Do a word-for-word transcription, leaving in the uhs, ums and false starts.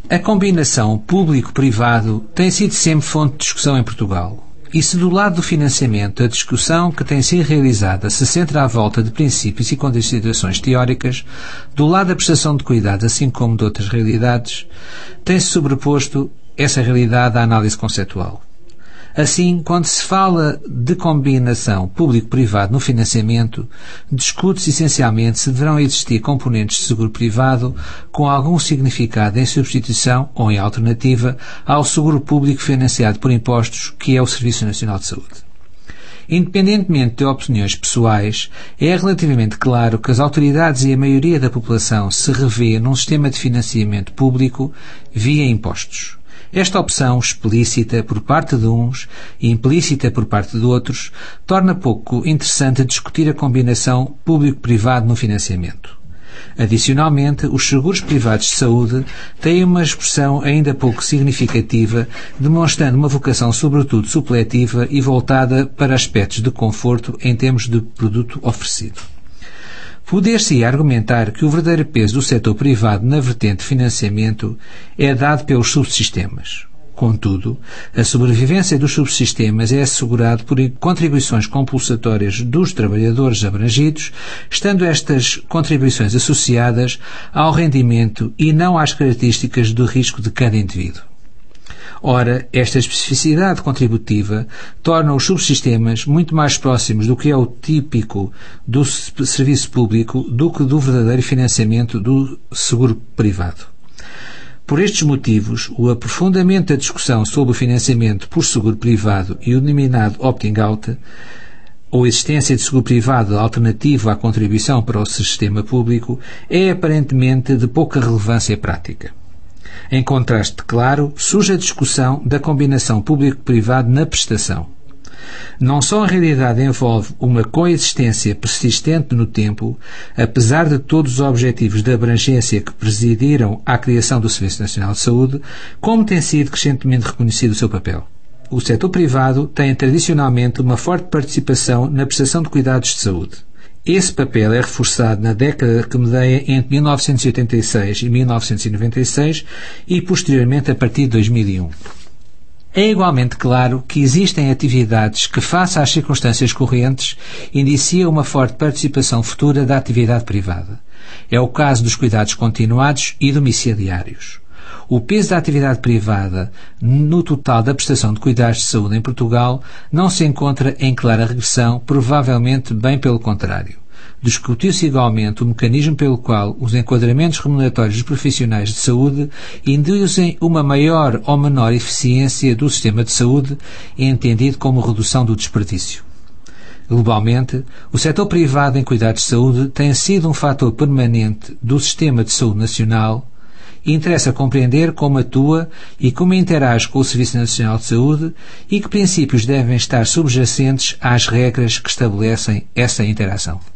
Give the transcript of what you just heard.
A combinação público-privado tem sido sempre fonte de discussão em Portugal. E se do lado do financiamento a discussão que tem sido realizada se centra à volta de princípios e considerações teóricas, do lado da prestação de cuidado, assim como de outras realidades, tem-se sobreposto essa realidade à análise conceitual. Assim, quando se fala de combinação público-privado no financiamento, discute-se essencialmente se deverão existir componentes de seguro privado com algum significado em substituição ou em alternativa ao seguro público financiado por impostos, que é o Serviço Nacional de Saúde. Independentemente de opiniões pessoais, é relativamente claro que as autoridades e a maioria da população se revê num sistema de financiamento público via impostos. Esta opção explícita por parte de uns e implícita por parte de outros torna pouco interessante discutir a combinação público-privado no financiamento. Adicionalmente, os seguros privados de saúde têm uma expressão ainda pouco significativa, demonstrando uma vocação sobretudo supletiva e voltada para aspectos de conforto em termos de produto oferecido. Poder-se argumentar que o verdadeiro peso do setor privado na vertente de financiamento é dado pelos subsistemas. Contudo, a sobrevivência dos subsistemas é assegurada por contribuições compulsatórias dos trabalhadores abrangidos, estando estas contribuições associadas ao rendimento e não às características do risco de cada indivíduo. Ora, esta especificidade contributiva torna os subsistemas muito mais próximos do que é o típico do serviço público do que do verdadeiro financiamento do seguro privado. Por estes motivos, o aprofundamento da discussão sobre o financiamento por seguro privado e o denominado opting-out, ou existência de seguro privado alternativo à contribuição para o sistema público, é aparentemente de pouca relevância prática. Em contraste claro, surge a discussão da combinação público-privado na prestação. Não só a realidade envolve uma coexistência persistente no tempo, apesar de todos os objetivos de abrangência que presidiram à criação do Serviço Nacional de Saúde, como tem sido crescentemente reconhecido o seu papel. O setor privado tem tradicionalmente uma forte participação na prestação de cuidados de saúde. Esse papel é reforçado na década que medeia entre mil novecentos e oitenta e seis e mil novecentos e noventa e seis e posteriormente a partir de dois mil e um. É igualmente claro que existem atividades que, face às circunstâncias correntes, indiciam uma forte participação futura da atividade privada. É o caso dos cuidados continuados e domiciliários. O peso da atividade privada no total da prestação de cuidados de saúde em Portugal não se encontra em clara regressão, provavelmente bem pelo contrário. Discutiu-se igualmente o mecanismo pelo qual os enquadramentos remuneratórios dos profissionais de saúde induzem uma maior ou menor eficiência do sistema de saúde, entendido como redução do desperdício. Globalmente, o setor privado em cuidados de saúde tem sido um fator permanente do sistema de saúde nacional. Interessa compreender como atua e como interage com o Serviço Nacional de Saúde e que princípios devem estar subjacentes às regras que estabelecem essa interação.